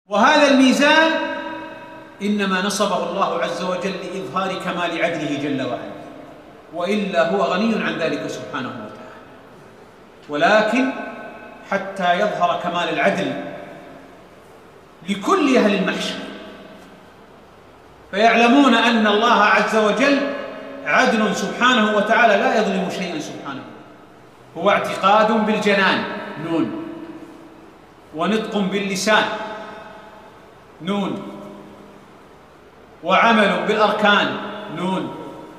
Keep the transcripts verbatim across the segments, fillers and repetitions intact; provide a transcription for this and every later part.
وهذا الميزان إنما نصبه الله عز وجل لإظهار كمال عدله جل وعلا، وإلا هو غني عن ذلك سبحانه وتعالى، ولكن حتى يظهر كمال العدل لكل أهل المحشر، فيعلمون أن الله عز وجل عدل سبحانه وتعالى لا يظلم شيئا سبحانه. هو اعتقاد بالجنان نون، ونطق باللسان نون، وعمل بالأركان نون،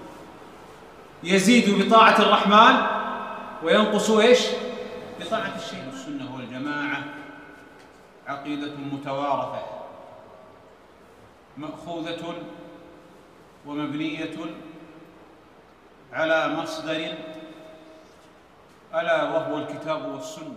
يزيد بطاعة الرحمن وينقص إيش؟ بطاعة الشيء. السنة والجماعة عقيدة متوارثة مأخوذة ومبنية على مصدر ألا وهو الكتاب والسنة.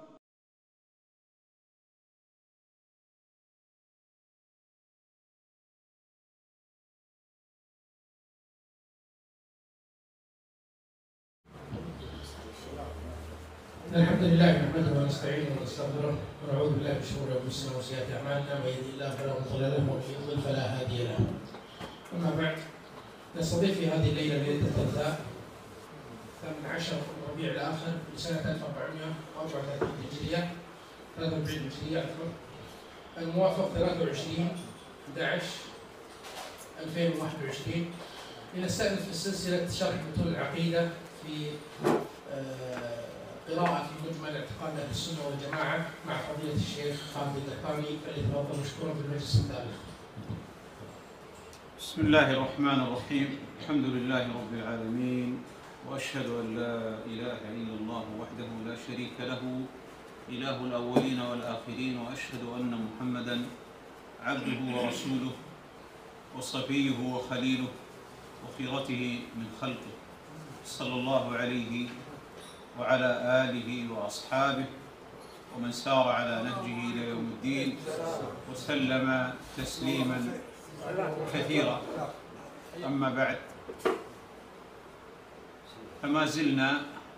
الحمد لله نحمده ونستعينه ونستغفره ونعوذ بالله من شرور انفسنا وسيئات اعمالنا، من يهده الله فلا مضل له ومن يضلل فلا هادي له. اما بعد، نستضيف في هذه الليله ليله الثلاثاء الثامن عشر من ربيع الاخر لسنه ألف وأربعمائة وأربعة وثلاثين هجريه، ثلاثة وأربعين هجريه الموافق ثلاثة وعشرين أحد عشر ألفين وواحد وعشرين. لنستأنف في سلسله شرح متون العقيده في آه قراءة في مجمل اعتقاد أهل السنة والجماعة مع فضيلة الشيخ خالد الدهقاني، فليتفضل مشكورا في المجلس الثالث. بسم الله الرحمن الرحيم، الحمد لله رب العالمين، وأشهد أن لا إله إلا الله وحده لا شريك له إله الأولين والآخرين، وأشهد أن محمدًا عبده ورسوله وصفيه وخليله وخيرته من خلقه، صلى الله عليه وعلى آله وأصحابه ومن سار على نهجه إلى يوم الدين وسلم تسليما كثيرا. أما بعد، فما زلنا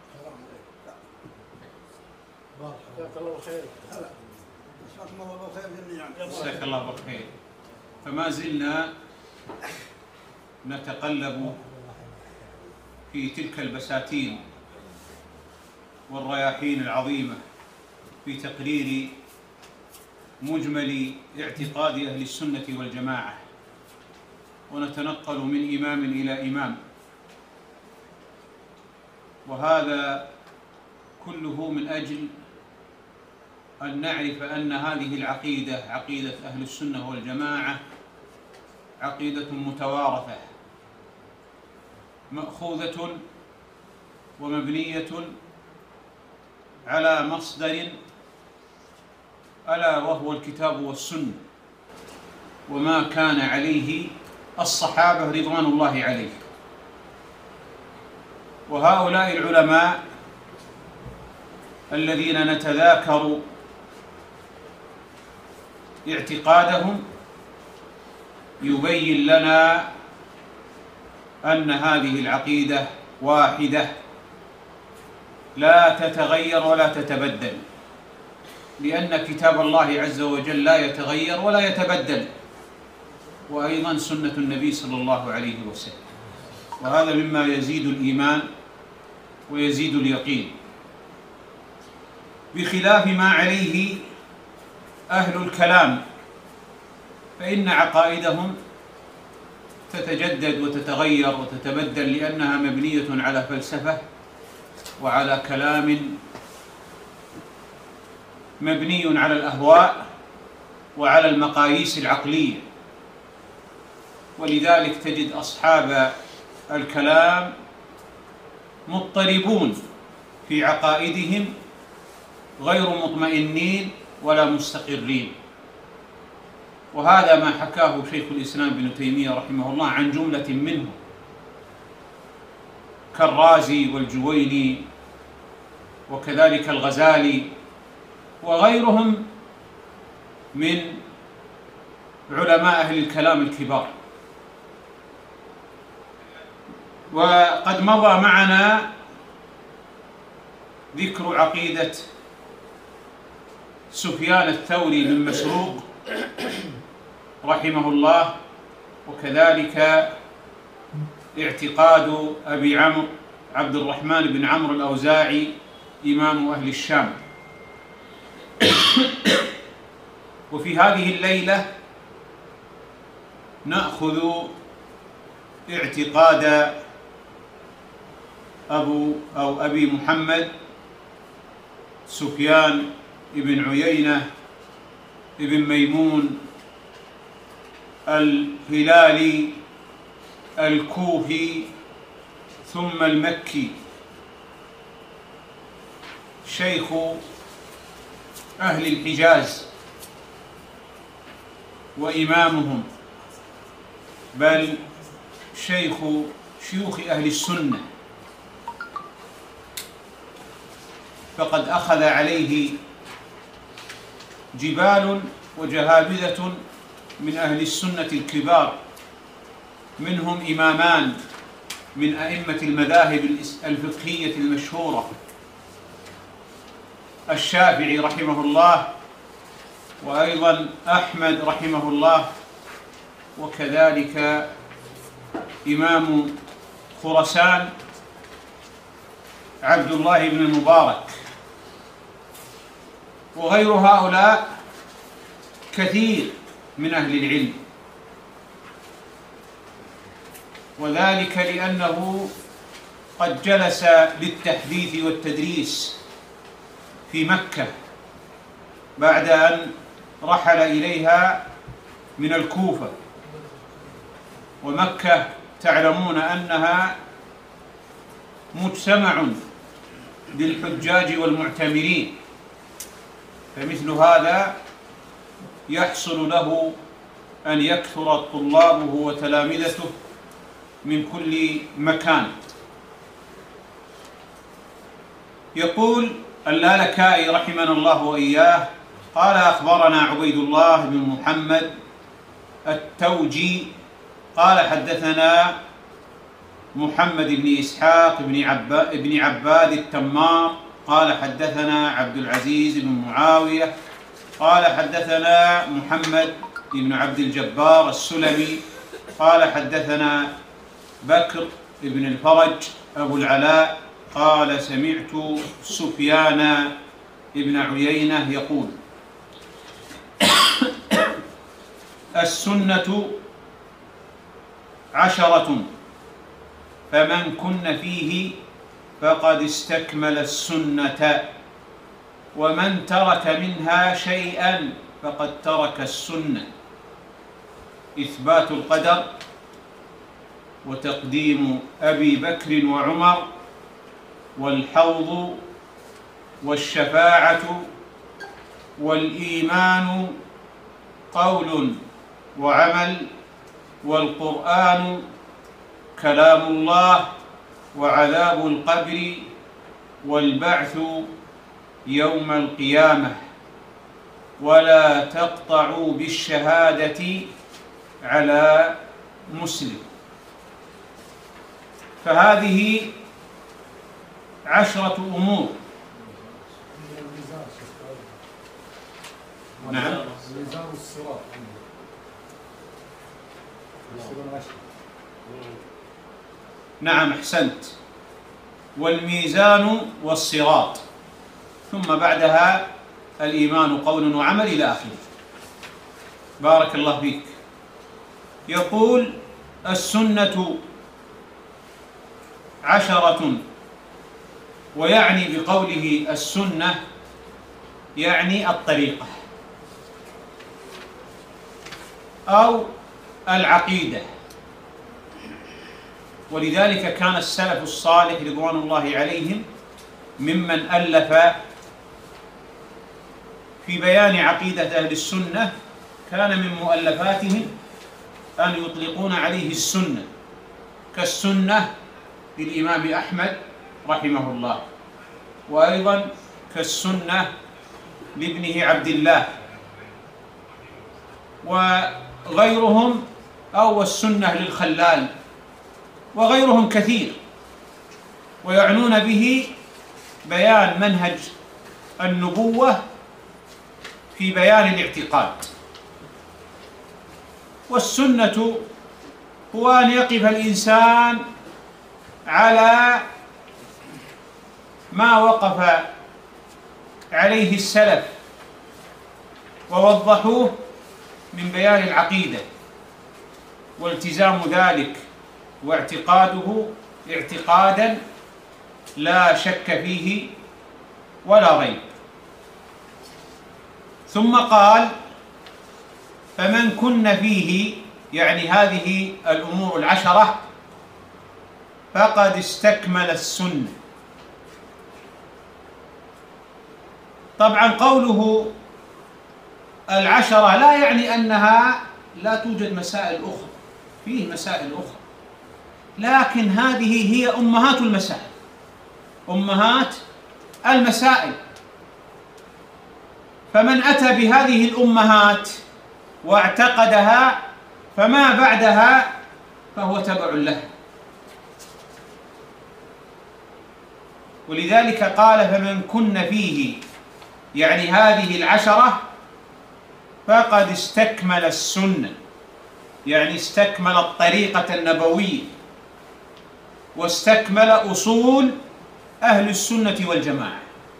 جزاك الله بالخير فما زلنا نتقلب في تلك البساتين والرياحين العظيمة في تقرير مجمل اعتقاد أهل السنة والجماعة، ونتنقل من إمام إلى إمام، وهذا كله من أجل أن نعرف أن هذه العقيدة عقيدة أهل السنة والجماعة عقيدة متوارثة مأخوذة ومبنية على مصدر ألا وهو الكتاب والسنة، وما كان عليه الصحابة رضوان الله عليه. وهؤلاء العلماء الذين نتذاكر اعتقادهم يبين لنا أن هذه العقيدة واحدة لا تتغير ولا تتبدل، لأن كتاب الله عز وجل لا يتغير ولا يتبدل، وأيضا سنة النبي صلى الله عليه وسلم، وهذا مما يزيد الإيمان ويزيد اليقين، بخلاف ما عليه أهل الكلام، فإن عقائدهم تتجدد وتتغير وتتبدل، لأنها مبنية على فلسفة وعلى كلام مبني على الأهواء وعلى المقاييس العقلية. ولذلك تجد أصحاب الكلام مضطربون في عقائدهم، غير مطمئنين ولا مستقرين. وهذا ما حكاه شيخ الإسلام ابن تيمية رحمه الله عن جملة منهم كالرازي والجويني وكذلك الغزالي وغيرهم من علماء أهل الكلام الكبار. وقد مضى معنا ذكر عقيدة سفيان الثوري بن مسروق رحمه الله، وكذلك اعتقاد أبي عمرو عبد الرحمن بن عمرو الأوزاعي إمام أهل الشام. وفي هذه الليلة نأخذ اعتقاد أبو أو أبي محمد سفيان بن عيينة بن ميمون الهلالي الكوفي ثم المكي، شيخ أهل الحجاز وإمامهم، بل شيخ شيوخ أهل السنة، فقد أخذ عليه جبال وجهابذة من أهل السنة الكبار، منهم إمامان من أئمة المذاهب الفقهية المشهورة، الشافعي رحمه الله، وأيضا أحمد رحمه الله، وكذلك إمام خراسان عبد الله بن المبارك، وغير هؤلاء كثير من أهل العلم، وذلك لأنه قد جلس للتحديث والتدريس في مكة بعد أن رحل إليها من الكوفة، ومكة تعلمون أنها مجتمع للحجاج والمعتمرين، فمثل هذا يحصل له أن يكثر طلابه وتلامذته من كل مكان. يقول اللالكائي رحمنا الله وإياه: قال أخبرنا عبيد الله بن محمد التوجي قال حدثنا محمد بن إسحاق بن عباد, بن عباد التمار قال حدثنا عبد العزيز بن معاوية قال حدثنا محمد بن عبد الجبار السلمي قال حدثنا بكر بن الفرج أبو العلاء قال سمعت سفيان بن عيينة يقول: السنة عشرة فمن كن فيه فقد استكمل السنة، ومن ترك منها شيئا فقد ترك السنة: إثبات القدر، وتقديم أبي بكر وعمر، والحوض، والشفاعة، والإيمان قول وعمل، والقرآن كلام الله، وعذاب القبر، والبعث يوم القيامة، ولا تقطعوا بالشهادة على مسلم. فهذه عشرة أمور. نعم. نعم أحسنت. والميزان والصراط، ثم بعدها الإيمان قول وعمل إلى آخره. بارك الله فيك. يقول: السنة عشرة، ويعني بقوله السنة يعني الطريقة أو العقيدة، ولذلك كان السلف الصالح رضوان الله عليهم ممن ألف في بيان عقيدة أهل السنة، كان من مؤلفاتهم أن يطلقون عليه السنة، كالسنة للإمام أحمد رحمه الله، وأيضا كالسنة لابنه عبد الله، وغيرهم، أو السنة للخلال، وغيرهم كثير، ويعنون به بيان منهج النبوة في بيان الاعتقاد. والسنة هو أن يقف الإنسان على ما وقف عليه السلف ووضحوه من بيان العقيدة، والتزام ذلك واعتقاده اعتقادا لا شك فيه ولا ريب. ثم قال: فمن كن فيه، يعني هذه الأمور العشرة، فقد استكمل السنة. طبعا قوله العشرة لا يعني أنها لا توجد مسائل أخرى، فيه مسائل أخرى، لكن هذه هي أمهات المسائل، أمهات المسائل. فمن أتى بهذه الأمهات واعتقدها فما بعدها فهو تبع له. ولذلك قال: فمن كن فيه، يعني هذه العشرة، فقد استكمل السنة، يعني استكمل الطريقة النبوية واستكمل أصول أهل السنة والجماعة.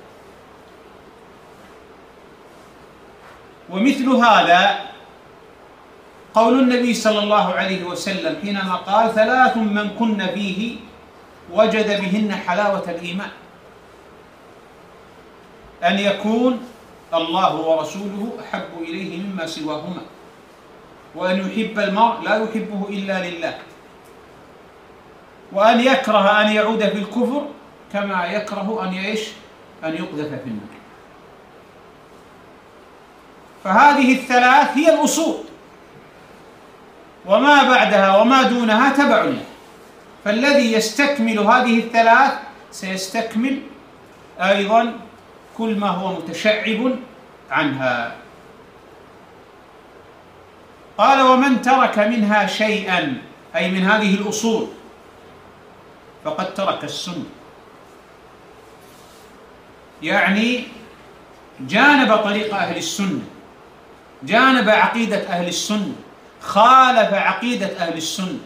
ومثل هذا قول النبي صلى الله عليه وسلم حينما قال: ثلاث من كن فيه وجد بهن حلاوة الإيمان: أن يكون الله ورسوله أحب إليه مما سواهما، وأن يحب المرء لا يحبه إلا لله، وأن يكره أن يعود في الكفر كما يكره أن يعيش أن يقذف في النار. فهذه الثلاث هي الأصول، وما بعدها وما دونها تبع له. فالذي يستكمل هذه الثلاث سيستكمل أيضا كل ما هو متشعب عنها. قال: ومن ترك منها شيئا، أي من هذه الأصول، فقد ترك السنة، يعني جانب طريق أهل السنة، جانب عقيدة أهل السنة، خالف عقيدة أهل السنة،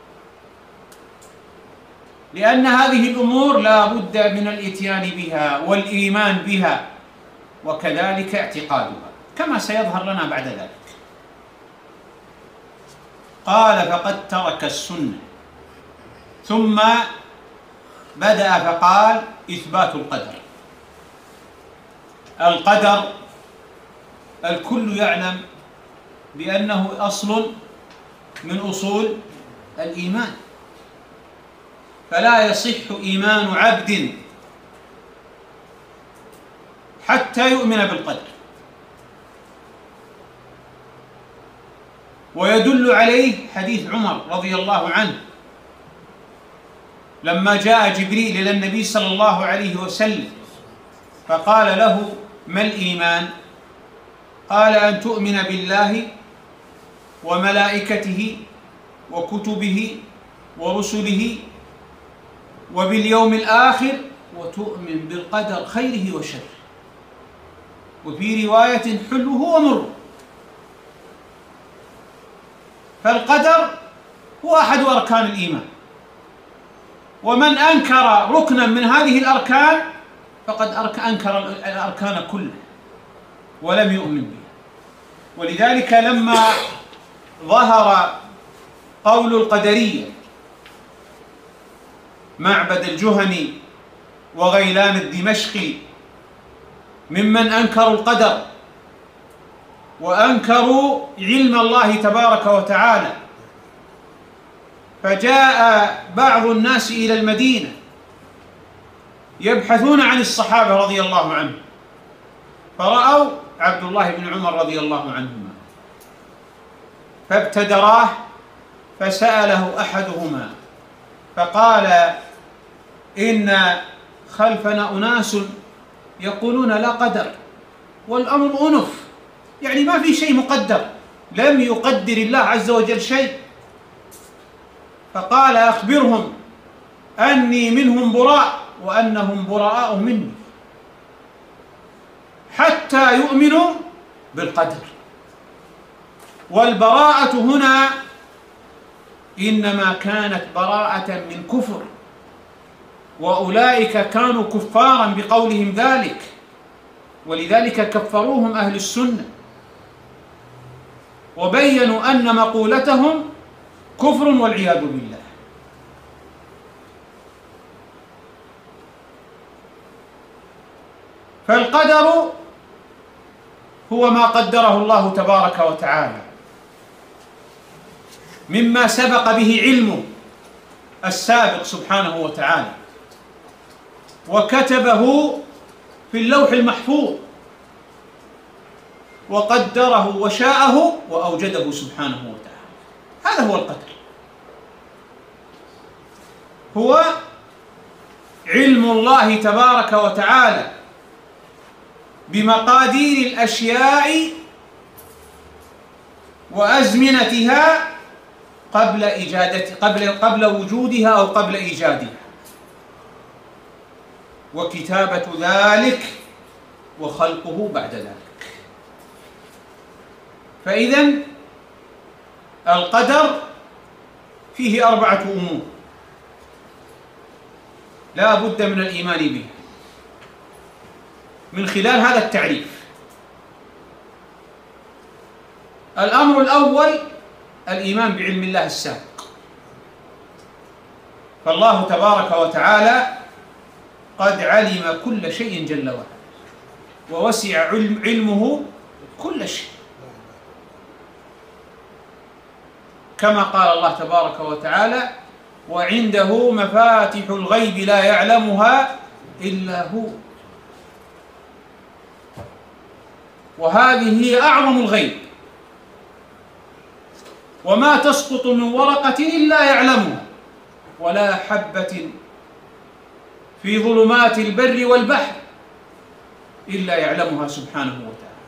لأن هذه الأمور لا بد من الإتيان بها والإيمان بها، وكذلك اعتقادها كما سيظهر لنا بعد ذلك. قال: فقد ترك السنة. ثم بدأ فقال: إثبات القدر. القدر الكل يعلم بأنه أصل من أصول الإيمان، فلا يصح إيمان عبد حتى يؤمن بالقدر. ويدل عليه حديث عمر رضي الله عنه لما جاء جبريل إلى النبي صلى الله عليه وسلم فقال له: ما الإيمان؟ قال: أن تؤمن بالله وملائكته وكتبه ورسله وباليوم الآخر وتؤمن بالقدر خيره وشره، وفي رواية حلوه ومره. فالقدر هو أحد أركان الإيمان، ومن أنكر ركنا من هذه الأركان فقد أنكر الأركان كلها ولم يؤمن بها. ولذلك لما ظهر قول القدرية معبد الجهني وغيلان الدمشقي ممن أنكروا القدر وأنكروا علم الله تبارك وتعالى، فجاء بعض الناس إلى المدينة يبحثون عن الصحابة رضي الله عنهم، فرأوا عبد الله بن عمر رضي الله عنهما فابتدراه، فسأله أحدهما فقال: إن خلفنا أناس يقولون لا قدر والأمر أنف، يعني ما في شيء مقدر، لم يقدر الله عز وجل شيء. فقال: أخبرهم أني منهم براء وأنهم براء مني حتى يؤمنوا بالقدر. والبراءة هنا إنما كانت براءة من كفر، وأولئك كانوا كفارا بقولهم ذلك، ولذلك كفروهم أهل السنة وبينوا أن مقولتهم كفر والعياذ بالله. فالقدر هو ما قدره الله تبارك وتعالى مما سبق به علمه السابق سبحانه وتعالى، وكتبه في اللوح المحفوظ، وقدره وشاءه وأوجده سبحانه وتعالى. هذا هو القدر، هو علم الله تبارك وتعالى بمقادير الأشياء وأزمنتها قبل إيجادها، قبل قبل وجودها أو قبل إيجادها، وكتابة ذلك وخلقه بعد ذلك. فإذن القدر فيه أربعة أمور لا بد من الإيمان بها من خلال هذا التعريف. الأمر الأول الإيمان بعلم الله السابق، فالله تبارك وتعالى قد علم كل شيء جل وعلا، ووسع علم علمه كل شيء، كما قال الله تبارك وتعالى: وعنده مفاتح الغيب لا يعلمها إلا هو. وهذه هي أعظم الغيب، وما تسقط من ورقة إلا يعلمها، ولا حبة في ظلمات البر والبحر إلا يعلمها سبحانه وتعالى،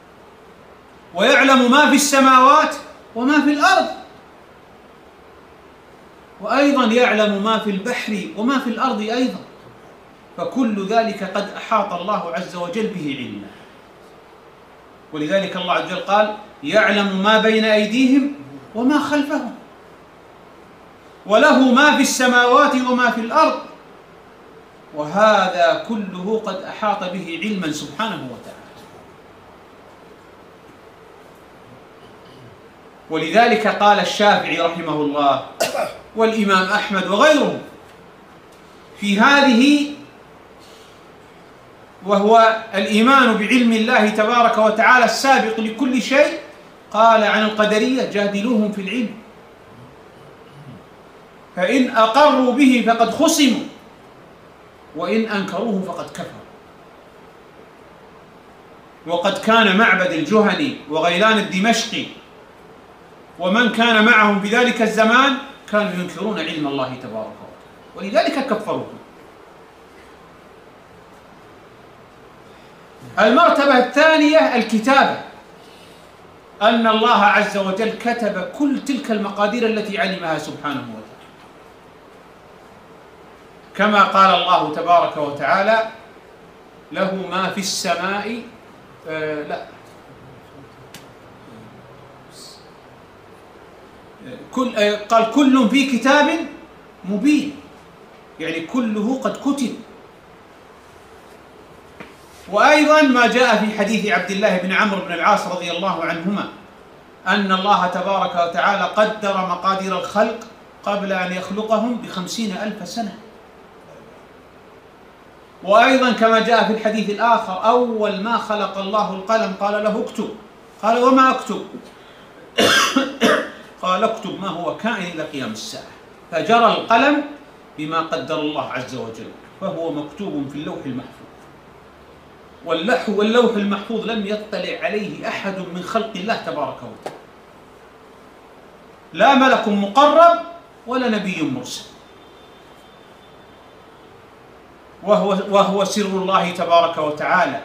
ويعلم ما في السماوات وما في الأرض، وأيضا يعلم ما في البحر وما في الأرض أيضا، فكل ذلك قد أحاط الله عز وجل به علما. ولذلك الله عز وجل قال: يعلم ما بين أيديهم وما خلفهم، وله ما في السماوات وما في الأرض، وهذا كله قد أحاط به علما سبحانه وتعالى. ولذلك قال الشافعي رحمه الله والإمام أحمد وغيره في هذه، وهو الإيمان بعلم الله تبارك وتعالى السابق لكل شيء، قال عن القدرية: جادلوهم في العلم، فإن أقروا به فقد خصموا، وإن أنكروه فقد كفروا. وقد كان معبد الجهني وغيلان الدمشقي ومن كان معهم في ذلك الزمان كانوا ينكرون علم الله تبارك وتعالى، ولذلك كفروه. المرتبة الثانية الكتابة، أن الله عز وجل كتب كل تلك المقادير التي علمها سبحانه وتعالى، كما قال الله تبارك وتعالى: له ما في السماء آه لا كل آه قال كل في كتاب مبين، يعني كله قد كتب. وأيضا ما جاء في حديث عبد الله بن عمرو بن العاص رضي الله عنهما أن الله تبارك وتعالى قدر مقادير الخلق قبل أن يخلقهم بخمسين ألف سنة. وأيضا كما جاء في الحديث الآخر: أول ما خلق الله القلم قال له اكتب، قال: وما أكتب؟ قال: اكتب ما هو كائن إلى قيام الساعة. فجرى القلم بما قدر الله عز وجل، فهو مكتوب في اللوح المحفوظ. واللوح واللوح المحفوظ لم يطلع عليه أحد من خلق الله تبارك وتعالى، لا ملك مقرب ولا نبي مرسل، وهو, وهو سر الله تبارك وتعالى.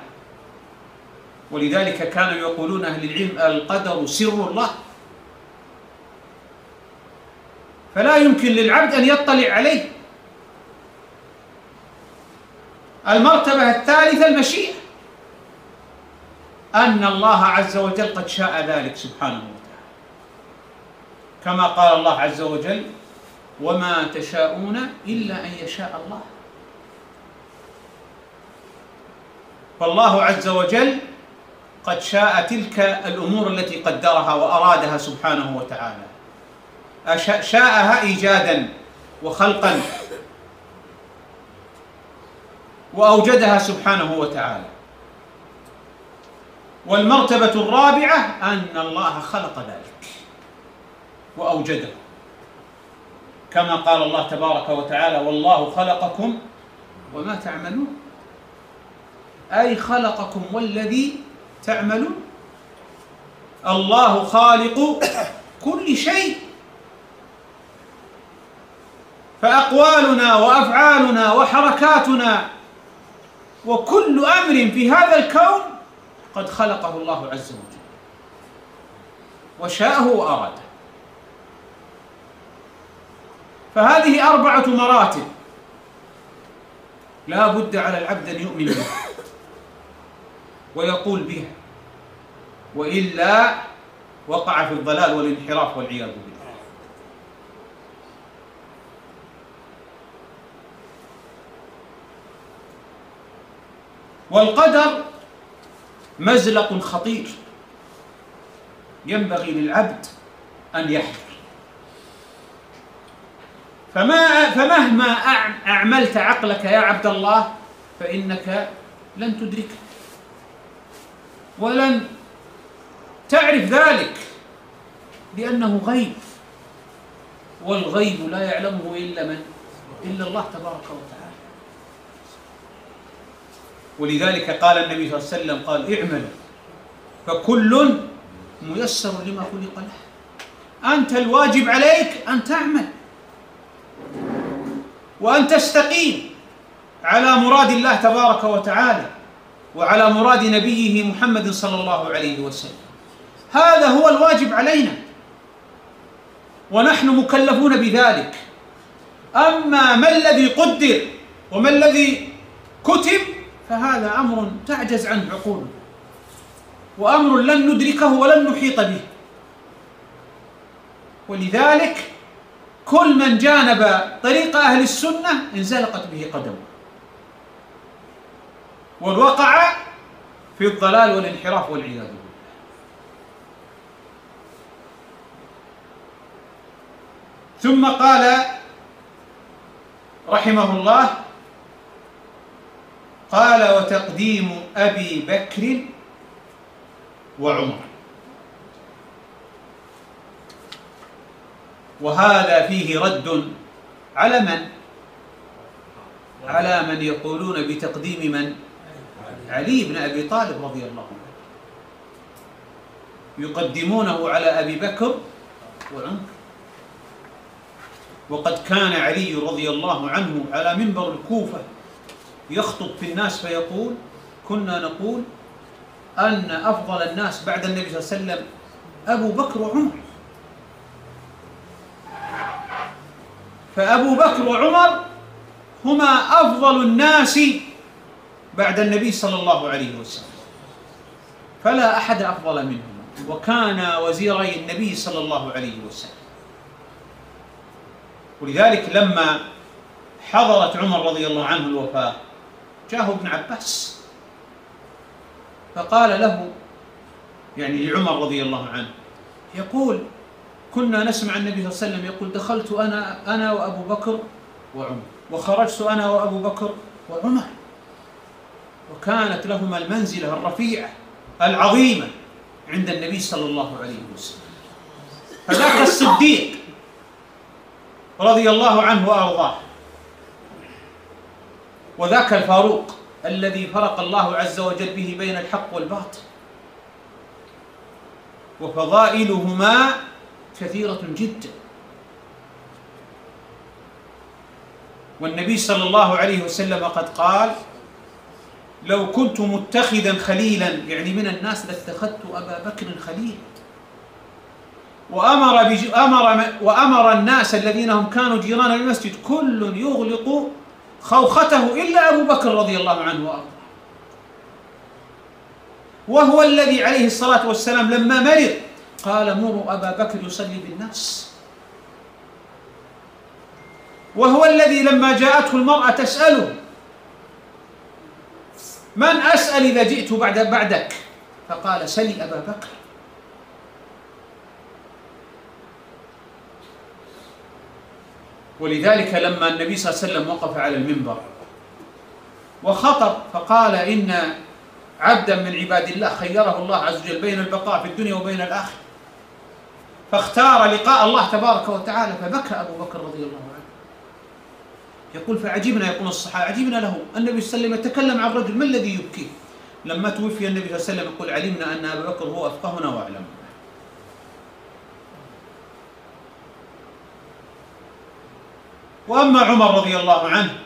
ولذلك كانوا يقولون أهل العلم: القدر سر الله، فلا يمكن للعبد أن يطلع عليه. المرتبة الثالثة المشيئة، أن الله عز وجل قد شاء ذلك سبحانه وتعالى، كما قال الله عز وجل: وما تشاءون إلا أن يشاء الله. فالله عز وجل قد شاء تلك الأمور التي قدرها وأرادها سبحانه وتعالى، شاءها إيجادا وخلقا، وأوجدها سبحانه وتعالى. والمرتبة الرابعة أن الله خلق ذلك وأوجده، كما قال الله تبارك وتعالى: والله خلقكم وما تعملون، أي خلقكم والذي تعملون. الله خالق كل شيء، فأقوالنا وأفعالنا وحركاتنا وكل أمر في هذا الكون قد خلقه الله عز وجل وشاءه وأراده. فهذه أربعة مراتب لا بد على العبد أن يؤمن بها ويقول بها، وإلا وقع في الضلال والانحراف والعياذ بالله. والقدر مزلق خطير ينبغي للعبد أن يحذر. فما فمهما أعملت عقلك يا عبد الله فإنك لن تدركه ولن تعرف ذلك، لأنه غيب، والغيب لا يعلمه إلا من؟ إلا الله تبارك وتعالى. ولذلك قال النبي صلى الله عليه وسلم: قال: اعملوا فكل ميسر لما خلق له. أنت الواجب عليك أن تعمل وأن تستقيم على مراد الله تبارك وتعالى وعلى مراد نبيه محمد صلى الله عليه وسلم. هذا هو الواجب علينا ونحن مكلفون بذلك. أما ما الذي قدر وما الذي كتب فهذا أمر تعجز عنه عقولنا، وأمر لن ندركه ولن نحيط به. ولذلك كل من جانب طريق أهل السنة انزلقت به قدمه والوقع في الضلال والانحراف والعياذ بالله. ثم قال رحمه الله: قال: وتقديم أبي بكر وعمر. وهذا فيه رد على من؟ على من يقولون بتقديم من؟ علي بن أبي طالب رضي الله عنه، يقدمونه على أبي بكر وعمر. وقد كان علي رضي الله عنه على منبر الكوفة يخطب في الناس فيقول: كنا نقول أن أفضل الناس بعد النبي صلى الله عليه وسلم أبو بكر وعمر. فأبو بكر وعمر هما أفضل الناس بعد النبي صلى الله عليه وسلم، فلا أحد أفضل منهما، وكان وزيري النبي صلى الله عليه وسلم. ولذلك لما حضرت عمر رضي الله عنه الوفاة جاءه ابن عباس فقال له، يعني لعمر رضي الله عنه، يقول: كنا نسمع النبي صلى الله عليه وسلم يقول: دخلت أنا أنا وأبو بكر وعمر، وخرجت أنا وأبو بكر وعمر. وكانت لهما المنزلة الرفيعة العظيمة عند النبي صلى الله عليه وسلم. فذاك الصديق رضي الله عنه وأرضاه، وذاك الفاروق الذي فرق الله عز وجل به بين الحق والباطل. وفضائلهما كثيرة جدا. والنبي صلى الله عليه وسلم قد قال: لو كنت متخذا خليلا، يعني من الناس، لاتخذت أبا بكر خليلا. وأمر, بج... أمر... وأمر الناس الذين هم كانوا جيران المسجد كل يغلق خوخته إلا أبو بكر رضي الله عنه وأرضاه، وهو الذي عليه الصلاة والسلام لما مرض قال: مروا أبا بكر يصلي بالناس. وهو الذي لما جاءته المرأة تسأله: من أسأل إذا جئت بعد بعدك؟ فقال: سلي أبا بكر. ولذلك لما النبي صلى الله عليه وسلم وقف على المنبر وخطب فقال: إن عبدا من عباد الله خيره الله عز وجل بين البقاء في الدنيا وبين الآخرة، فاختار لقاء الله تبارك وتعالى، فبكى أبو بكر رضي الله عنه. يقول: فعجبنا، يقول الصحابة، عجبنا له. النبي صلى الله عليه وسلم يتكلم عن رجل، ما الذي يبكيه؟ لما توفي النبي صلى الله عليه وسلم يقول: علمنا أن أبا بكر هو أفقهنا وأعلمنا. وأما عمر رضي الله عنه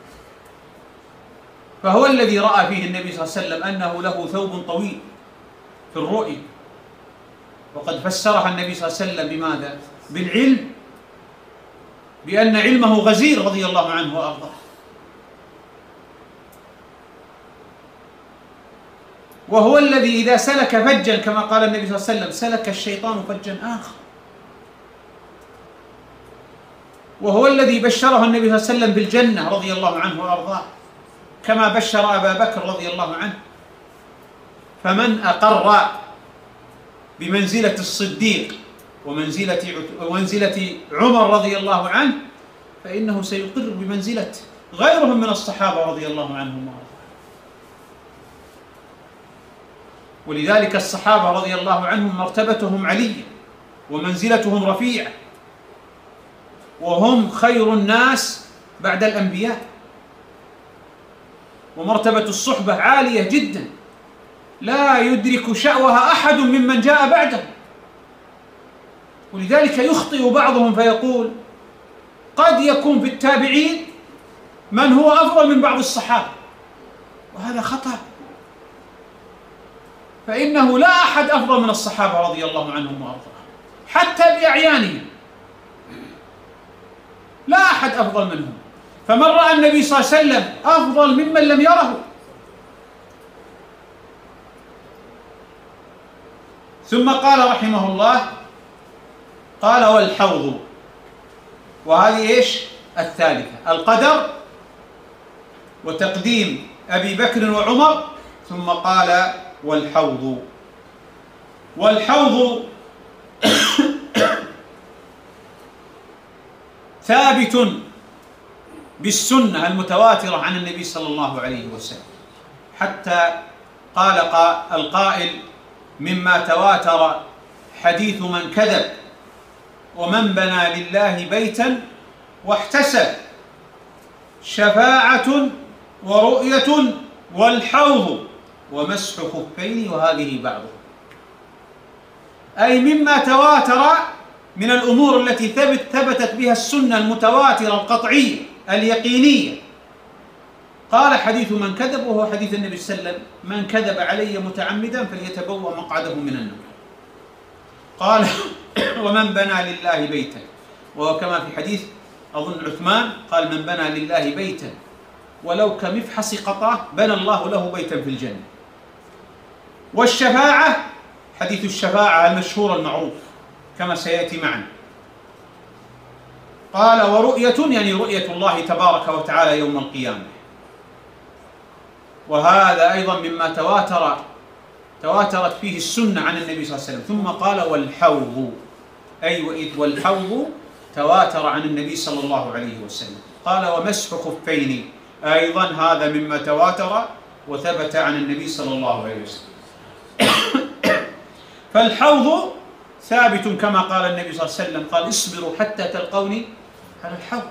فهو الذي رأى فيه النبي صلى الله عليه وسلم أنه له ثوب طويل في الرؤيا، وقد فسرها النبي صلى الله عليه وسلم بماذا؟ بالعلم، بأن علمه غزير رضي الله عنه وأرضاه. وهو الذي إذا سلك فجا كما قال النبي صلى الله عليه وسلم سلك الشيطان فجا آخر. وهو الذي بشره النبي صلى الله عليه وسلم بالجنة رضي الله عنه وأرضاه، كما بشر أبا بكر رضي الله عنه. فمن أقر بمنزلة الصديق ومنزلة ومنزلة عمر رضي الله عنه فإنه سيقر بمنزلة غيرهم من الصحابة رضي الله عنهم وأرضاهم. ولذلك الصحابة رضي الله عنهم مرتبتهم علية ومنزلتهم رفيعة، وهم خير الناس بعد الأنبياء، ومرتبة الصحبة عالية جدا لا يدرك شأوها أحد ممن جاء بعده. ولذلك يخطئ بعضهم فيقول: قد يكون في التابعين من هو أفضل من بعض الصحابة، وهذا خطأ. فإنه لا أحد أفضل من الصحابة رضي الله عنهم وأرضاهم، حتى بأعيانهم لا أحد أفضل منهم. فمن رأى النبي صلى الله عليه وسلم أفضل ممن لم يره. ثم قال رحمه الله: قال: والحوض. وهذه إيش؟ الثالثة، القدر وتقديم أبي بكر وعمر. ثم قال: والحوض. والحوض ثابت بالسنة المتواترة عن النبي صلى الله عليه وسلم، حتى قال القائل: مما تواتر حديث من كذب ومن بنى لله بيتا واحتسب، شفاعة ورؤية والحوض ومسح خفين وهذه بعضه. أي مما تواتر من الأمور التي ثبت ثبتت بها السنة المتواترة القطعية اليقينية. قال: حديث من كذب، وهو حديث النبي صلى الله عليه وسلم: من كذب علي متعمدا فليتبوأ مقعده من النار. قال: ومن بنى لله بيتا، وهو كما في حديث أظن عثمان قال: من بنى لله بيتا ولو كمفحص قطاه بنى الله له بيتا في الجنة. والشفاعة حديث الشفاعة المشهور المعروف كما سيأتي معنا. قال: ورؤية، يعني رؤية الله تبارك وتعالى يوم القيامة، وهذا أيضا مما تواتر تواترت فيه السنة عن النبي صلى الله عليه وسلم. ثم قال: والحوض، أي والحوض تواتر عن النبي صلى الله عليه وسلم. قال: ومسح خفين، أيضا هذا مما تواتر وثبت عن النبي صلى الله عليه وسلم. فالحوض ثابت كما قال النبي صلى الله عليه وسلم، قال: اصبروا حتى تلقوني على الحوض.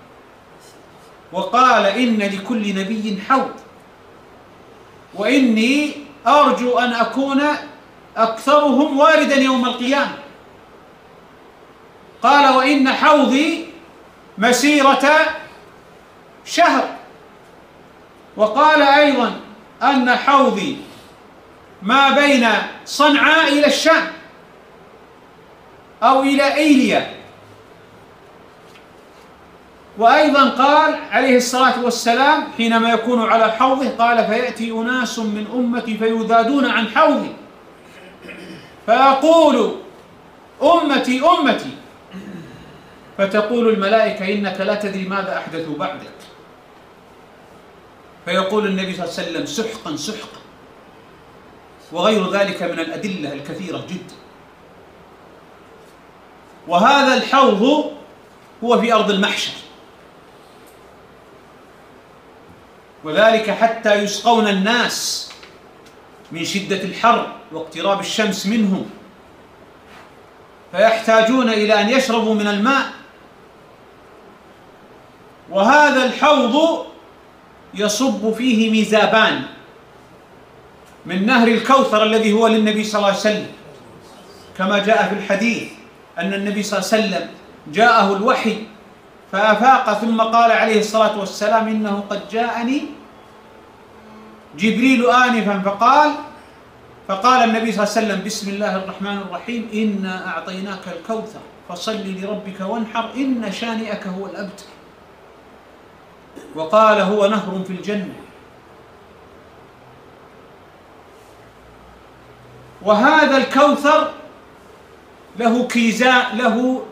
وقال: إن لكل نبي حوض، وإني أرجو أن أكون أكثرهم واردا يوم القيامة. قال: وإن حوضي مسيرة شهر. وقال أيضا أن حوضي ما بين صنعاء إلى الشام أو إلى أيليا. وأيضا قال عليه الصلاة والسلام حينما يكون على حوضه قال: فيأتي أناس من أمتي فيذادون عن حوضي فيقول: أمتي أمتي، فتقول الملائكة إنك لا تدري ماذا أحدثوا بعدك، فيقول النبي صلى الله عليه وسلم سحقا سحقا، وغير ذلك من الأدلة الكثيرة جدا. وهذا الحوض هو في أرض المحشر، وذلك حتى يسقون الناس من شدة الحر واقتراب الشمس منهم، فيحتاجون إلى أن يشربوا من الماء. وهذا الحوض يصب فيه ميزابان من نهر الكوثر الذي هو للنبي صلى الله عليه وسلم، كما جاء في الحديث أن النبي صلى الله عليه وسلم جاءه الوحي فأفاق ثم قال عليه الصلاة والسلام إنه قد جاءني جبريل آنفا فقال فقال النبي صلى الله عليه وسلم بسم الله الرحمن الرحيم إنا أعطيناك الكوثر فصل لربك وانحر إن شانئك هو الأبتر. وقال هو نهر في الجنة. وهذا الكوثر له كيزاء، له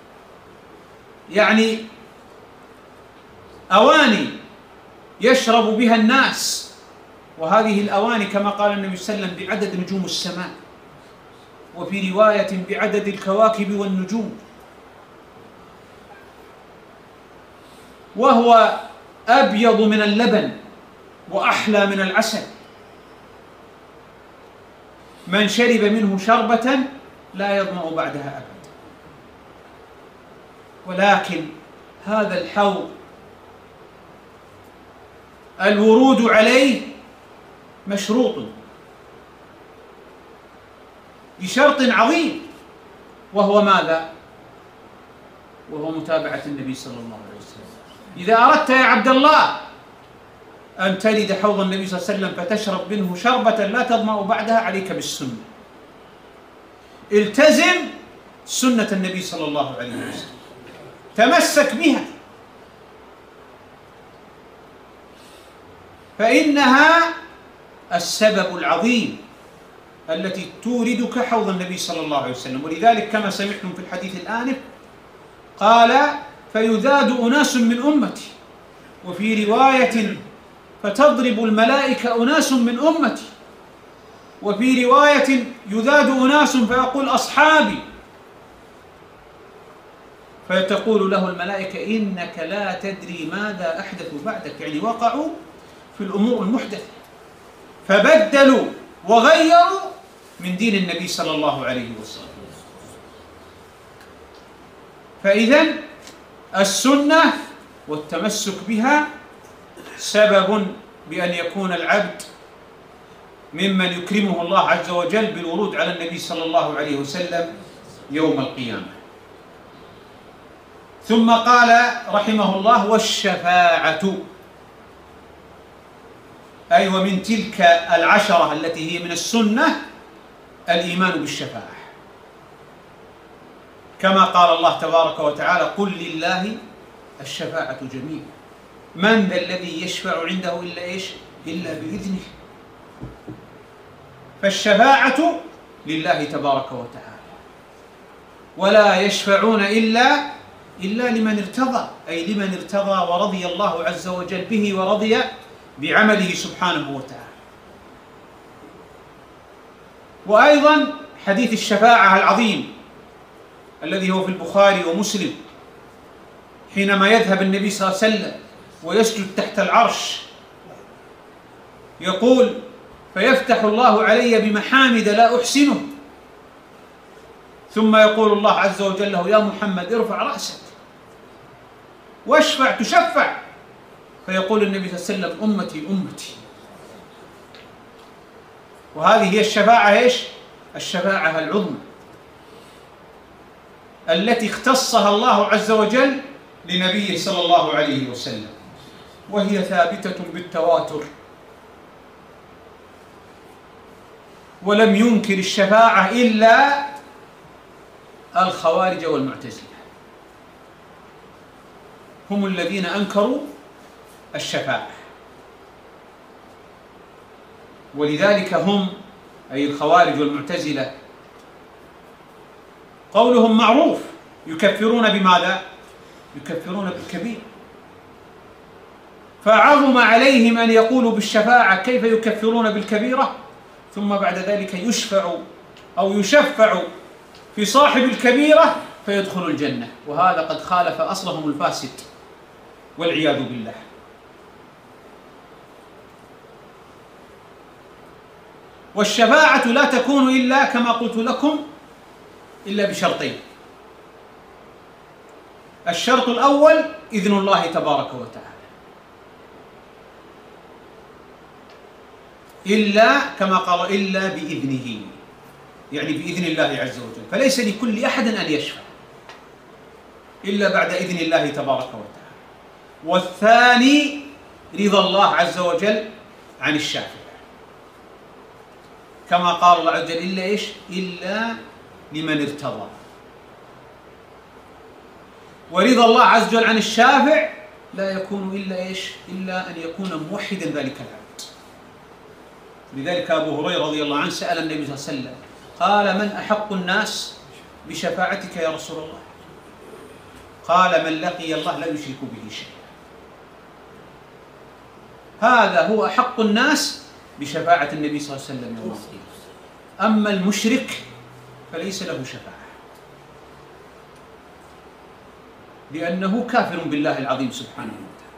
يعني أواني يشرب بها الناس، وهذه الأواني كما قال النبي صلى الله عليه وسلم بعدد نجوم السماء، وفي رواية بعدد الكواكب والنجوم. وهو أبيض من اللبن وأحلى من العسل، من شرب منه شربة لا يظمأ بعدها أبدا. ولكن هذا الحوض الورود عليه مشروط بشرط عظيم، وهو ماذا؟ وهو متابعة النبي صلى الله عليه وسلم. إذا أردت يا عبد الله أن تلد حوض النبي صلى الله عليه وسلم فتشرب منه شربة لا تظمأ بعدها، عليك بالسنة. التزم سنة النبي صلى الله عليه وسلم، تمسك بها، فإنها السبب العظيم التي توردك حوض النبي صلى الله عليه وسلم. ولذلك كما سمعتم في الحديث الآنف قال فيذاد أناس من أمتي، وفي رواية فتضرب الملائكة أناس من أمتي، وفي رواية يذاد أناس فيقول أصحابي، فتقول له الملائكة إنك لا تدري ماذا أحدثوا بعدك، يعني وقعوا في الأمور المحدثة فبدلوا وغيروا من دين النبي صلى الله عليه وسلم. فإذن السنة والتمسك بها سبب بأن يكون العبد ممن يكرمه الله عز وجل بالورود على النبي صلى الله عليه وسلم يوم القيامة. ثم قال رحمه الله والشفاعة، أي ومن تلك العشرة التي هي من السنة الإيمان بالشفاعة، كما قال الله تبارك وتعالى قل لله الشفاعة جميعا من ذا الذي يشفع عنده إلا إيش إلا بإذنه. فالشفاعة لله تبارك وتعالى، ولا يشفعون إلا إلا لمن ارتضى، أي لمن ارتضى ورضي الله عز وجل به ورضي بعمله سبحانه وتعالى. وأيضا حديث الشفاعة العظيم الذي هو في البخاري ومسلم، حينما يذهب النبي صلى الله عليه وسلم ويسجد تحت العرش يقول فيفتح الله علي بمحامد لا أحسنه، ثم يقول الله عز وجل له يا محمد ارفع رأسك واشفع تشفع، فيقول النبي صلى الله عليه وسلم أمتي أمتي. وهذه هي الشفاعة إيش؟ الشفاعة العظمى التي اختصها الله عز وجل لنبيه صلى الله عليه وسلم، وهي ثابتة بالتواتر. ولم ينكر الشفاعة إلا الخوارج والمعتزلة، هم الذين أنكروا الشفاعة. ولذلك هم أي الخوارج والمعتزلة قولهم معروف، يكفرون بماذا؟ يكفرون بالكبير. فعظم عليهم أن يقولوا بالشفاعة كيف يكفرون بالكبيرة ثم بعد ذلك يشفع أو يشفع في صاحب الكبيرة فيدخل الجنة، وهذا قد خالف أصلهم الفاسد والعياذ بالله. والشفاعة لا تكون إلا كما قلت لكم إلا بشرطين. الشرط الأول إذن الله تبارك وتعالى، إلا كما قال إلا بإذنه، يعني بإذن الله عز وجل، فليس لكل أحد أن يشفع إلا بعد إذن الله تبارك وتعالى. والثاني رضا الله عز وجل عن الشافع، كما قال الله عز وجل إلا إيش؟ إلا لمن ارتضى. ورضا الله عز وجل عن الشافع لا يكون إلا إيش؟ إلا أن يكون موحدا ذلك العبد. لذلك أبو هريرة رضي الله عنه سأل النبي صلى الله عليه وسلم قال: من أحق الناس بشفاعتك يا رسول الله؟ قال: من لقي الله لا يشرك به شيئا. هذا هو أحق الناس بشفاعة النبي صلى الله عليه وسلم يوم القيامة. أما المشرك فليس له شفاعة، لأنه كافر بالله العظيم سبحانه وتعالى.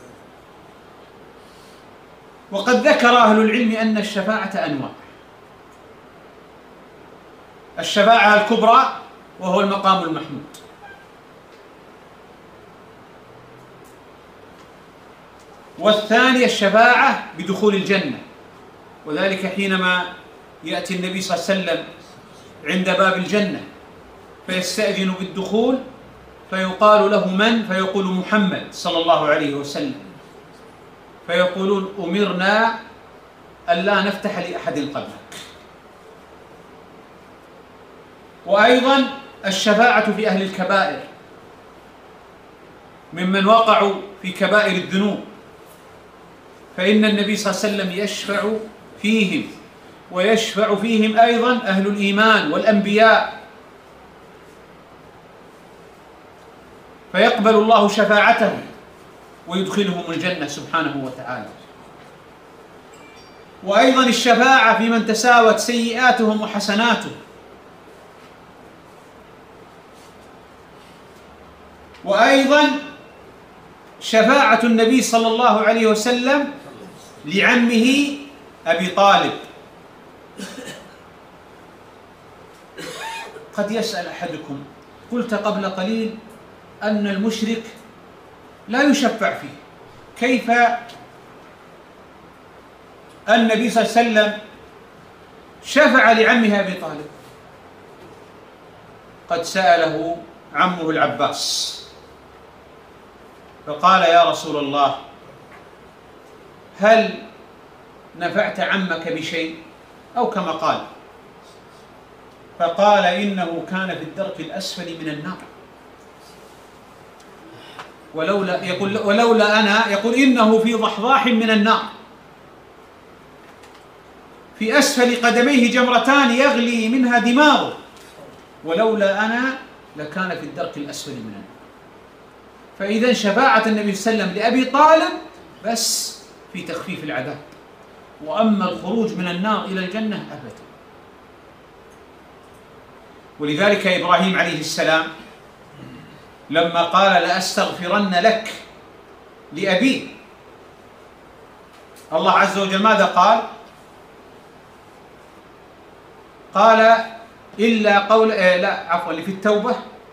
وقد ذكر أهل العلم أن الشفاعة أنواع: الشفاعة الكبرى وهو المقام المحمود، والثانية الشفاعة بدخول الجنة، وذلك حينما يأتي النبي صلى الله عليه وسلم عند باب الجنة فيستأذن بالدخول فيقال له: من؟ فيقول: محمد صلى الله عليه وسلم، فيقولون: أمرنا ألا نفتح لأحد قبلك. وأيضا الشفاعة في أهل الكبائر ممن وقعوا في كبائر الذنوب، فإن النبي صلى الله عليه وسلم يشفع فيهم، ويشفع فيهم أيضا أهل الإيمان والأنبياء، فيقبل الله شفاعتهم ويدخلهم الجنة سبحانه وتعالى. وأيضا الشفاعة في من تساوت سيئاتهم وحسناتهم، وأيضا شفاعة النبي صلى الله عليه وسلم لعمه أبي طالب. قد يسأل أحدكم: قلت قبل قليل أن المشرك لا يشفع فيه، كيف النبي صلى الله عليه وسلم شفع لعمه أبي طالب؟ قد سأله عمه العباس فقال: يا رسول الله، هل نفعت عمك بشيء؟ أو كما قال، فقال: إنه كان في الدرك الأسفل من النار، ولولا يقول ولولا أنا يقول إنه في ضحضاح من النار، في أسفل قدميه جمرتان يغلي منها دماغه، ولولا أنا لكان في الدرك الأسفل من النار. فإذا شفاعة النبي صلى الله عليه وسلم لأبي طالب بس في تخفيف العذاب، وأما الخروج من النار إلى الجنة أبدا. ولذلك إبراهيم عليه السلام لما قال: لأستغفرن لك لأبيه، الله عز وجل ماذا قال؟ قال: إلا قول آه لا عفوا في التوبة،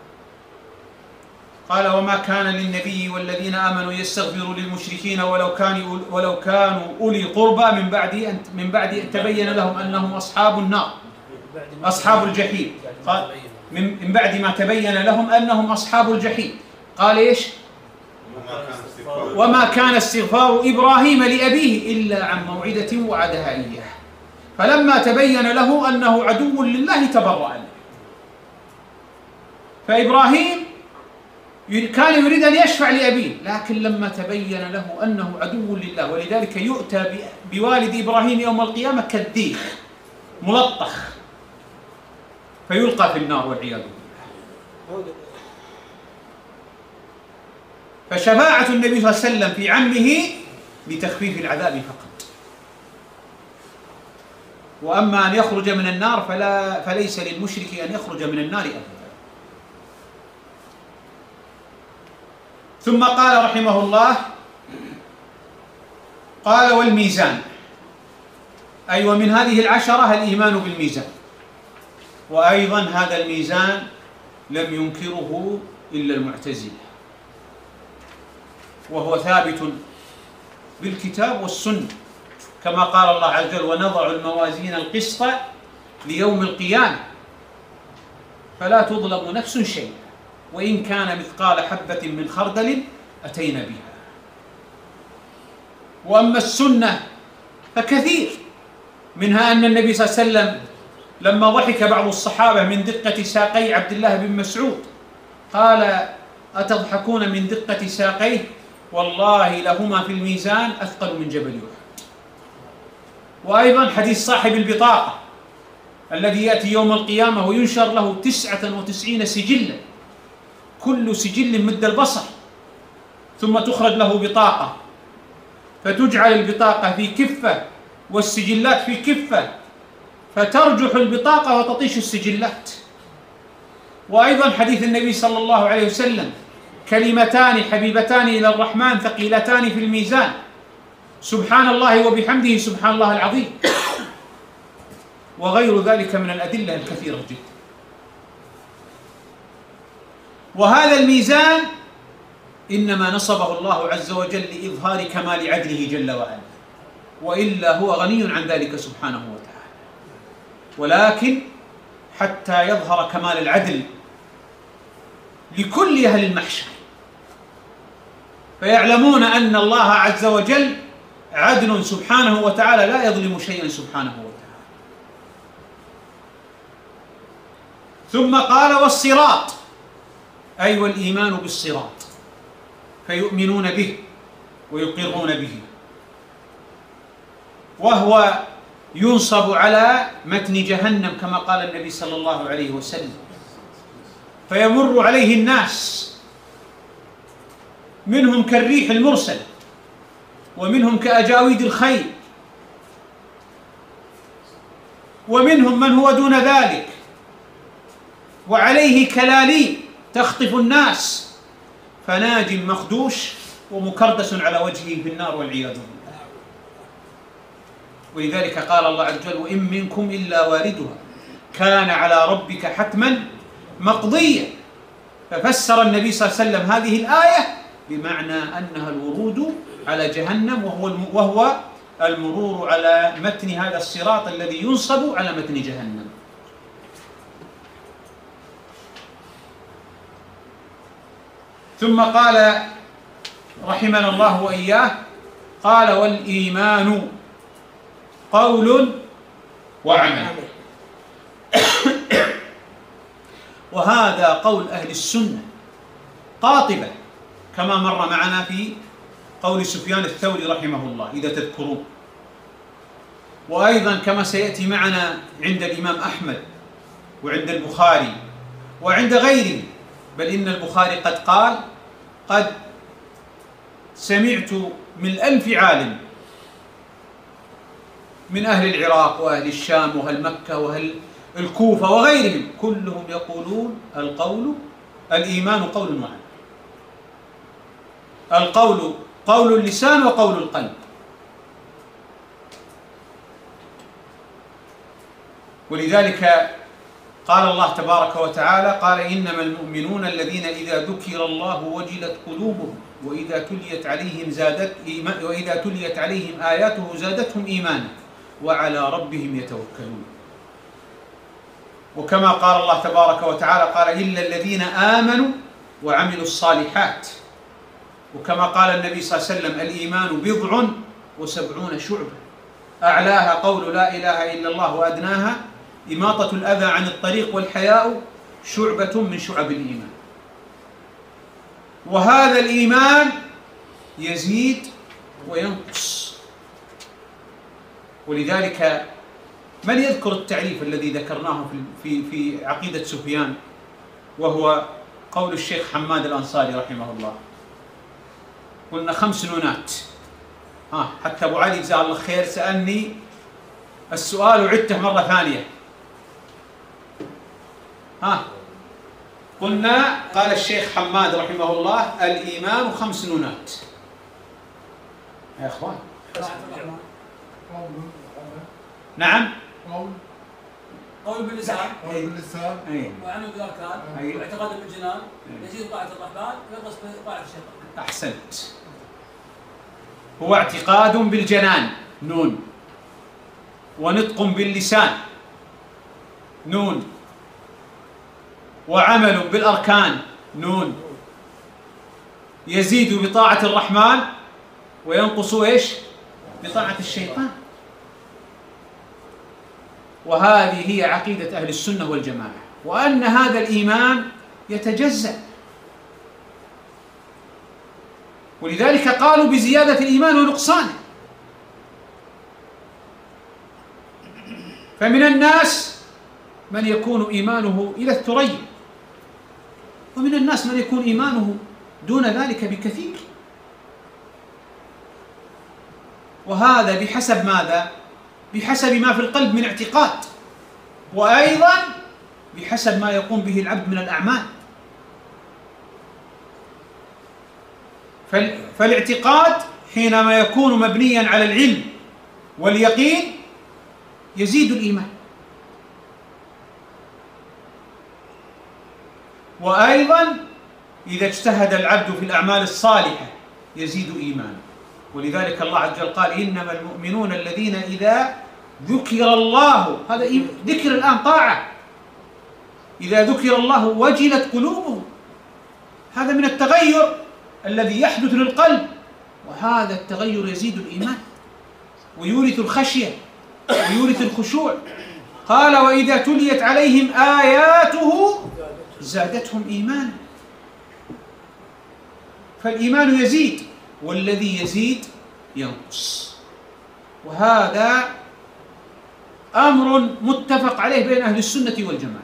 قال: وما كان للنبي والذين آمنوا يستغفروا للمشركين ولو كانوا ولو كانوا أولي قربى من بعد أن من بعد أن تبين لهم أنهم أصحاب النار أصحاب الجحيم. قال: من بعد ما تبين لهم أنهم أصحاب الجحيم. قال إيش؟ وما كان استغفار إبراهيم لأبيه إلا عن موعدة وعدها إياه، فلما تبين له أنه عدو لله تبرأ منه. فإبراهيم كان يريد أن يشفع لأبيه، لكن لما تبين له أنه عدو لله، ولذلك يؤتى بوالد إبراهيم يوم القيامة كالديخ ملطخ فيلقى في النار والعياذ بالله. فشفاعة النبي صلى الله عليه وسلم في عمه لتخفيف العذاب فقط. وأما أن يخرج من النار فلا فليس للمشرك أن يخرج من النار أبدا. ثم قال رحمه الله: قال والميزان، أي ومن هذه العشرة الإيمان بالميزان. وأيضا هذا الميزان لم ينكره إلا المعتزلة، وهو ثابت بالكتاب والسنة، كما قال الله عز وجل: ونضع الموازين القسط ليوم القيامة فلا تظلم نفس شيئا وإن كان مثقال حبة من خردل أتينا بها. وأما السنة فكثير، منها أن النبي صلى الله عليه وسلم لما ضحك بعض الصحابة من دقة ساقي عبد الله بن مسعود قال: أتضحكون من دقة ساقيه؟ والله لهما في الميزان أثقل من جبل أحد. وأيضا حديث صاحب البطاقة الذي يأتي يوم القيامة وينشر له تسعة وتسعين سجلا، كل سجل مد البصر، ثم تخرج له بطاقة فتجعل البطاقة في كفة والسجلات في كفة، فترجح البطاقة وتطيش السجلات. وأيضا حديث النبي صلى الله عليه وسلم: كلمتان حبيبتان إلى الرحمن ثقيلتان في الميزان، سبحان الله وبحمده سبحان الله العظيم، وغير ذلك من الأدلة الكثيرة جدا. وهذا الميزان إنما نصبه الله عز وجل لإظهار كمال عدله جل وعلا، وإلا هو غني عن ذلك سبحانه وتعالى، ولكن حتى يظهر كمال العدل لكل أهل المحشر، فيعلمون أن الله عز وجل عدل سبحانه وتعالى لا يظلم شيئا سبحانه وتعالى. ثم قال: والصراط، أي والإيمان بالصراط، فيؤمنون به ويقرون به، وهو ينصب على متن جهنم كما قال النبي صلى الله عليه وسلم، فيمر عليه الناس، منهم كالريح المرسل ومنهم كأجاويد الخيل ومنهم من هو دون ذلك، وعليه كلاليب تخطف الناس، فناج مخدوش ومكردس على وجهه في النار والعياذ بالله. ولذلك قال الله عز وجل: وإن منكم إلا واردها كان على ربك حتما مقضيا. ففسر النبي صلى الله عليه وسلم هذه الآية بمعنى أنها الورود على جهنم، وهو وهو المرور على متن هذا الصراط الذي ينصب على متن جهنم. ثم قال رحمنا الله وإياه: قال: والإيمان قول وعمل. وهذا قول أهل السنة قاطبة، كما مر معنا في قول سفيان الثوري رحمه الله إذا تذكرون، وأيضا كما سيأتي معنا عند الإمام أحمد وعند البخاري وعند غيره. بل إن البخاري قد قال: قد سمعت من ألف عالم من أهل العراق وأهل الشام وأهل مكة وأهل الكوفة وغيرهم، كلهم يقولون القول الإيمان قول وعمل. القول قول اللسان وقول القلب. ولذلك قال الله تبارك وتعالى: قال: إنما المؤمنون الذين إذا ذكر الله وجلت قلوبهم وإذا تليت عليهم زادت وإذا تليت عليهم آياته زادتهم إيمانا وعلى ربهم يتوكلون. وكما قال الله تبارك وتعالى: قال: إلا الذين آمنوا وعملوا الصالحات. وكما قال النبي صلى الله عليه وسلم: الإيمان بضع وسبعون شعبة، أعلاها قول لا إله إلا الله وأدناها إماطة الأذى عن الطريق والحياء شعبة من شعب الإيمان. وهذا الإيمان يزيد وينقص. ولذلك من يذكر التعريف الذي ذكرناه في في في عقيدة سفيان، وهو قول الشيخ حماد الأنصاري رحمه الله: قلنا خمس نونات. ها حتى أبو علي جزاه الله خير سألني السؤال وعدته مرة ثانية. ها قلنا قال الشيخ حماد رحمه الله الإيمان خمس نونات يا إخوان. نعم قول قول باللسان قول باللسان وعمل بالأركان واعتقاد بالجنان يزيد طاعة الرحمن وينقص طاعة الشيطان. أحسنت. هو اعتقاد بالجنان نون، ونطق باللسان نون، وعمل بالأركان نون، يزيد بطاعة الرحمن وينقص إيش؟ بطاعة الشيطان. وهذه هي عقيدة أهل السنة والجماعة، وأن هذا الإيمان يتجزأ، ولذلك قالوا بزيادة الإيمان ونقصانه. فمن الناس من يكون إيمانه إلى الثريا، ومن الناس من يكون إيمانه دون ذلك بكثير، وهذا بحسب ماذا؟ بحسب ما في القلب من اعتقاد، وأيضا بحسب ما يقوم به العبد من الأعمال. فالاعتقاد حينما يكون مبنيا على العلم واليقين يزيد الإيمان، وأيضا إذا اجتهد العبد في الأعمال الصالحة يزيد إيمانه. ولذلك الله عز وجل قال إنما المؤمنون الذين إذا ذكر الله، هذا ذكر الآن طاعة، إذا ذكر الله وجلت قلوبهم، هذا من التغير الذي يحدث للقلب، وهذا التغير يزيد الإيمان ويورث الخشية ويورث الخشوع. قال وإذا تليت عليهم آياته زادتهم إيمانا. فالإيمان يزيد، والذي يزيد ينقص، وهذا أمر متفق عليه بين أهل السنة والجماعة،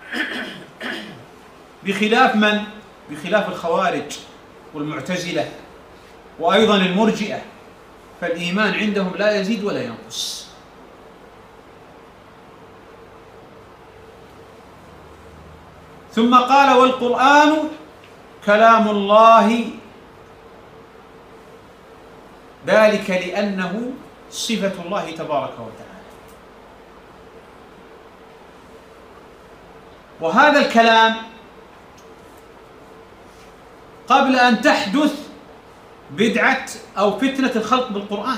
بخلاف من؟ بخلاف الخوارج والمعتزلة وأيضا المرجئة، فالإيمان عندهم لا يزيد ولا ينقص. ثم قال والقرآن كلام الله، ذلك لأنه صفة الله تبارك وتعالى. وهذا الكلام قبل أن تحدث بدعة أو فتنة الخلق بالقرآن،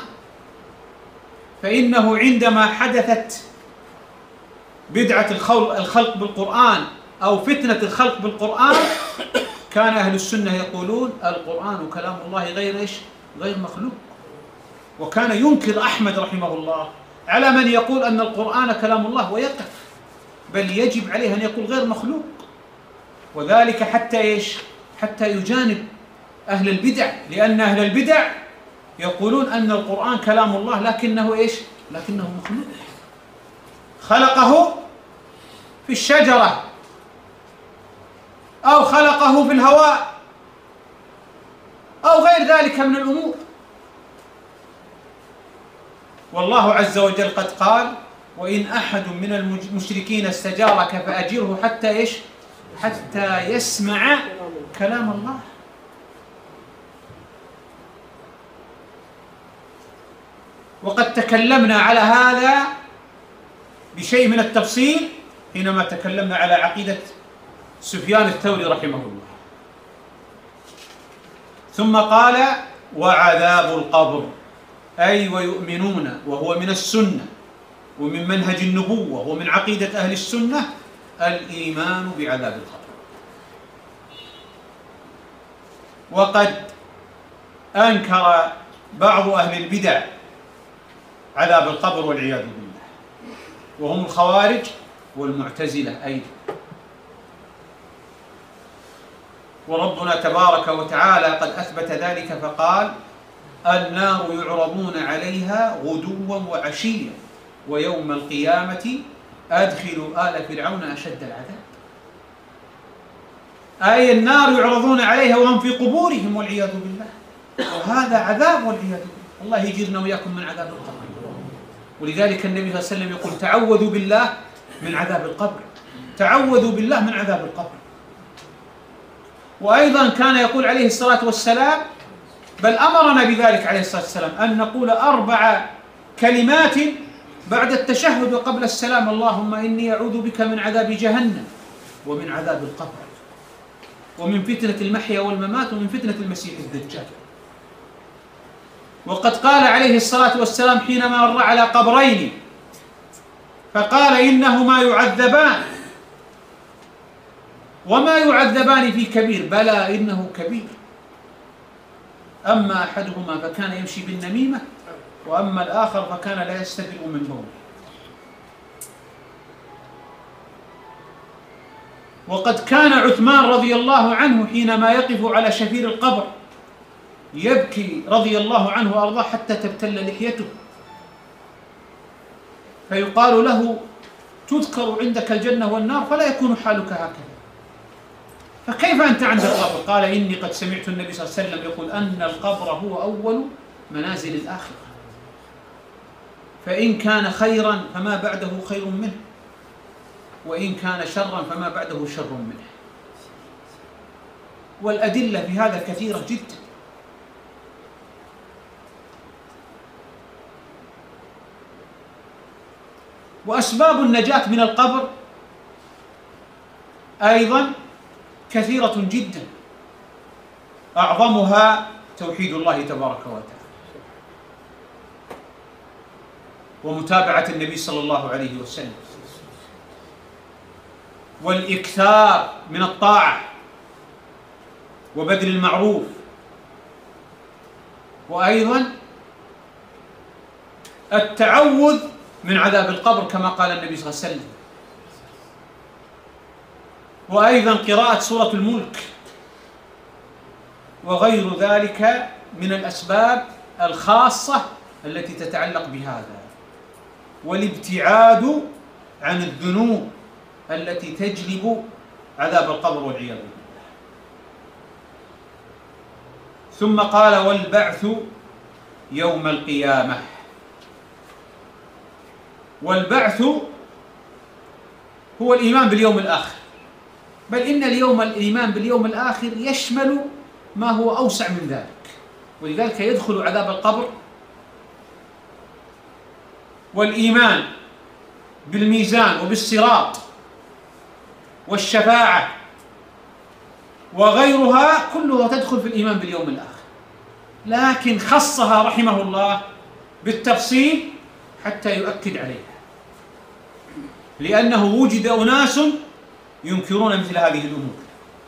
فإنه عندما حدثت بدعة الخلق بالقرآن أو فتنة الخلق بالقرآن كان أهل السنة يقولون القرآن كلام الله غير إيش؟ غير مخلوق. وكان ينكر أحمد رحمه الله على من يقول أن القرآن كلام الله ويقف، بل يجب عليه أن يقول غير مخلوق، وذلك حتى إيش؟ حتى يجانب أهل البدع، لأن أهل البدع يقولون أن القرآن كلام الله لكنه إيش؟ لكنه مخلوق، خلقه في الشجرة أو خلقه في الهواء أو غير ذلك من الأمور. والله عز وجل قد قال وإن أحد من المشركين استجارك فأجره حتى إيش؟ حتى يسمع كلام الله. وقد تكلمنا على هذا بشيء من التفصيل حينما تكلمنا على عقيدة سفيان الثوري رحمه الله. ثم قال وعذاب القبر، أي ويؤمنون، وهو من السنة ومن منهج النبوة ومن عقيدة أهل السنة الإيمان بعذاب القبر. وقد أنكر بعض أهل البدع عذاب القبر والعياذ بالله، وهم الخوارج والمعتزلة أيضا. وربنا تبارك وتعالى قد أثبت ذلك فقال النار يعرضون عليها غدوا وعشيا ويوم القيامة أدخلوا آل فرعون أشد العذاب. أي النار يعرضون عليها وهم في قبورهم والعياذ بالله، وهذا عذاب والعياذ بالله. الله يجيرنا وإياكم من عذاب القبر. ولذلك النبي صلى الله عليه وسلم يقول تعوذوا بالله من عذاب القبر، تعوذوا بالله من عذاب القبر. وأيضا كان يقول عليه الصلاة والسلام، بل أمرنا بذلك عليه الصلاة والسلام، أن نقول أربع كلمات بعد التشهد وقبل السلام: اللهم إني أعوذ بك من عذاب جهنم ومن عذاب القبر ومن فتنة المحيا والممات ومن فتنة المسيح الدجال. وقد قال عليه الصلاة والسلام حينما مر على قبرين فقال إنهما يعذبان وما يعذبان في كبير، بلى إنه كبير، أما أحدهما فكان يمشي بالنميمة وأما الآخر فكان لا يستبرئ من بوله. وقد كان عثمان رضي الله عنه حينما يقف على شفير القبر يبكي رضي الله عنه وأرضاه حتى تبتل لحيته، فيقال له: تذكر عندك الجنة والنار فلا يكون حالك هكذا، فكيف أنت عند القبر؟ قال: إني قد سمعت النبي صلى الله عليه وسلم يقول أن القبر هو أول منازل الآخرة، فإن كان خيرا فما بعده خير منه، وإن كان شرا فما بعده شر منه. والأدلة في هذا كثيرة جدا. وأسباب النجاة من القبر أيضا كثيرة جدا، أعظمها توحيد الله تبارك وتعالى ومتابعة النبي صلى الله عليه وسلم والإكثار من الطاعة وبذل المعروف، وأيضا التعوذ من عذاب القبر كما قال النبي صلى الله عليه وسلم، وأيضا قراءة سورة الملك وغير ذلك من الأسباب الخاصة التي تتعلق بهذا، والابتعاد عن الذنوب التي تجلب عذاب القبر والعياذ بالله. ثم قال: والبعث يوم القيامة. والبعث هو الإيمان باليوم الآخر، بل إن اليوم الإيمان باليوم الآخر يشمل ما هو أوسع من ذلك، ولذلك يدخل عذاب القبر والإيمان بالميزان وبالصراط والشفاعة وغيرها كلها تدخل في الإيمان باليوم الآخر، لكن خصها رحمه الله بالتفصيل حتى يؤكد عليها، لأنه وجد أناس ينكرون مثل هذه الأمور.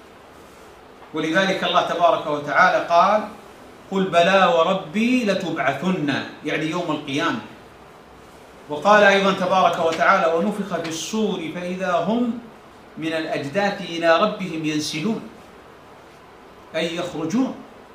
ولذلك الله تبارك وتعالى قال: قل بلى وربي لتبعثن، يعني يوم القيامة. وقال أيضا تبارك وتعالى: ونفخ في الصور فإذا هم من الأجداث إلى ربهم ينسلون، أي يخرجون.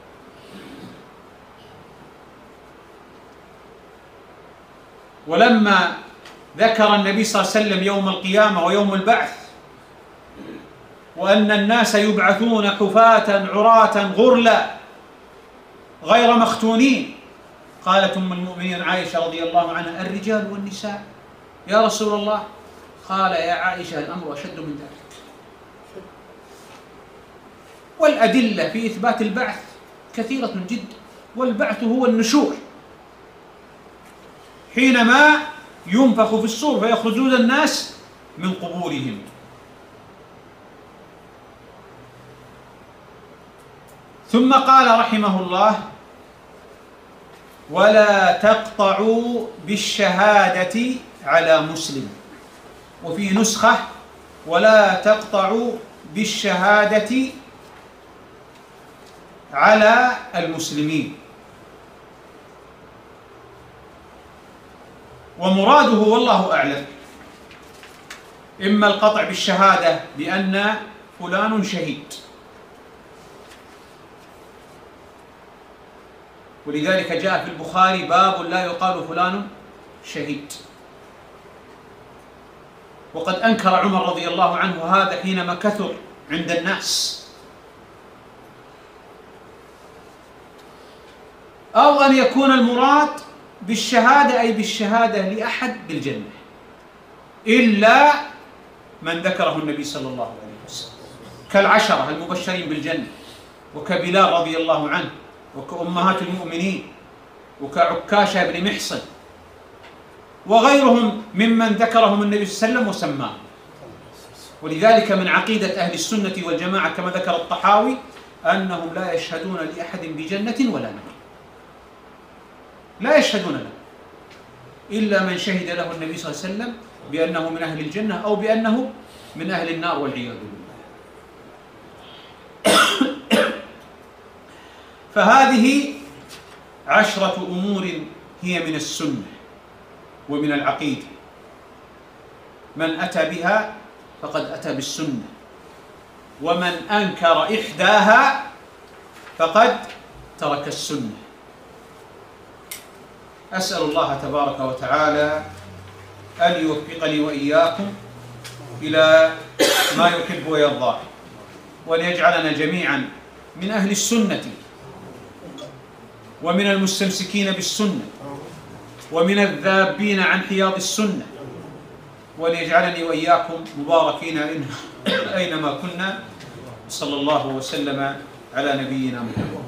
ولما ذكر النبي صلى الله عليه وسلم يوم القيامة ويوم البعث وأن الناس يبعثون حفاة عراة غرلا غير مختونين، قالت أم المؤمنين عائشة رضي الله عنها: الرجال والنساء يا رسول الله؟ قال: يا عائشة الأمر أشد من ذلك. والأدلة في إثبات البعث كثيرة جدا، والبعث هو النشور، حينما ينفخ في الصور فيخرجون الناس من قبورهم. ثم قال رحمه الله: ولا تقطعوا بالشهادة على مسلم، وفي نسخة: ولا تقطعوا بالشهادة على المسلمين. ومراده والله أعلم إما القطع بالشهادة بأن فلان شهيد، ولذلك جاء في البخاري باب لا يقال فلان شهيد. وقد أنكر عمر رضي الله عنه هذا حينما كثر عند الناس، أو أن يكون المراد بالشهادة أي بالشهادة لأحد بالجنة، إلا من ذكره النبي صلى الله عليه وسلم كالعشرة المبشرين بالجنة، وكبلال رضي الله عنه، وكأمهات المؤمنين، وكعكاشة بن محصن، وغيرهم ممن ذكرهم النبي صلى الله عليه وسلم وسماهم. ولذلك من عقيدة أهل السنة والجماعة كما ذكر الطحاوي أنهم لا يشهدون لأحد بجنة ولا نار، لا يشهدون له إلا من شهد له النبي صلى الله عليه وسلم بأنه من أهل الجنة أو بأنه من أهل النار والعياذ بالله. فهذه عشرة أمور هي من السنة ومن العقيدة، من أتى بها فقد أتى بالسنة، ومن أنكر إحداها فقد ترك السنة. أسأل الله تبارك وتعالى أن يوفقني وإياكم إلى ما يحب ويرضى، وأن يجعلنا جميعا من أهل السنة ومن المستمسكين بالسنة ومن الذابين عن حياض السنة، وأن يجعلني وإياكم مباركين أينما كنا. صلى الله وسلم على نبينا محمد.